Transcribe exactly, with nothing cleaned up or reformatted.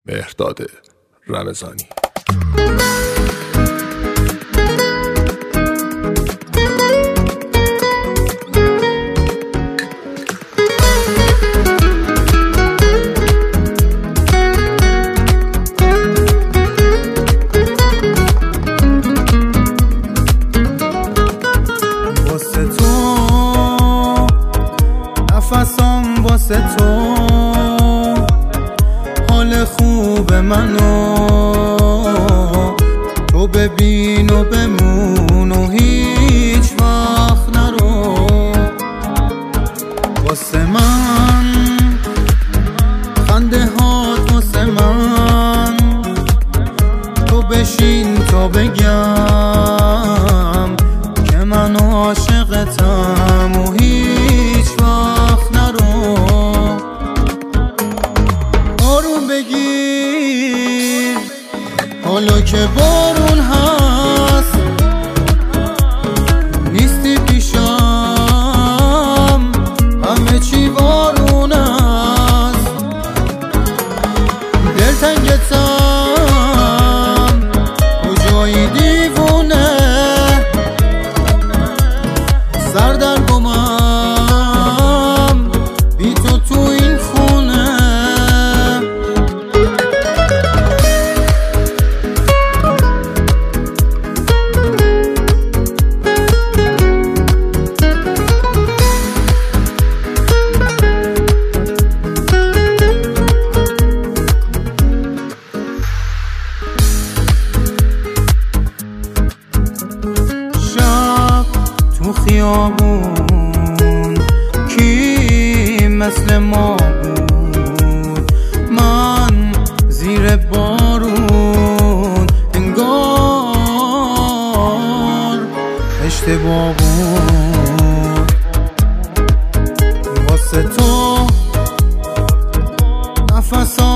مهرداد رمضانی. واسه تو نفسام، واسه تو حال خوب منو تو ببین و بمون و هیچ وقت نرو. واسه من خنده هات، واسه من تو بشین تا بگم که من عاشقتم و هیچ وقت نرو. آروم بگیر حالا که بارون هست، نیستی پیشم همه چی بارون است. دلتنگتم کجایی دیوونه، سردرگمم بی تو تو این خونه. شب تو خیابون کی مثل ما بود، من زیر بارون انگار اشتباه بود. واسه تو نفسام